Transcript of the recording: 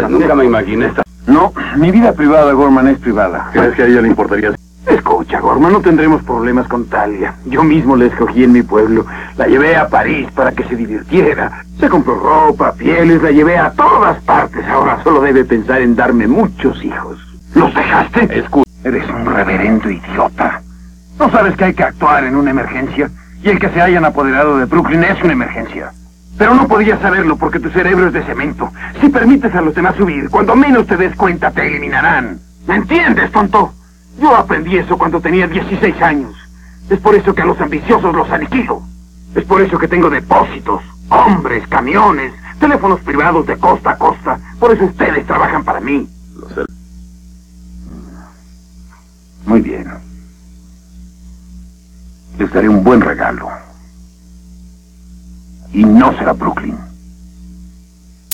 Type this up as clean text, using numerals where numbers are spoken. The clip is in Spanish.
Nunca me imaginé esta... No, mi vida privada, Gorman, es privada. ¿Crees que a ella le importaría? Escucha, Gorman, no tendremos problemas con Talia. Yo mismo la escogí en mi pueblo. La llevé a París para que se divirtiera. Se compró ropa, pieles, la llevé a todas partes. Ahora solo debe pensar en darme muchos hijos. ¿Los dejaste? Eres un reverendo idiota. ¿No sabes que hay que actuar en una emergencia? Y el que se hayan apoderado de Brooklyn es una emergencia. Pero no podías saberlo porque tu cerebro es de cemento. Si permites a los demás subir, cuando menos te des cuenta te eliminarán. ¿Me entiendes, tonto? Yo aprendí eso cuando tenía 16 años. Es por eso que a los ambiciosos los aniquilo. Es por eso que tengo depósitos, hombres, camiones, teléfonos privados de costa a costa. Por eso ustedes trabajan para mí. Lo sé. Muy bien. Les daré un buen regalo. Y no será Brooklyn.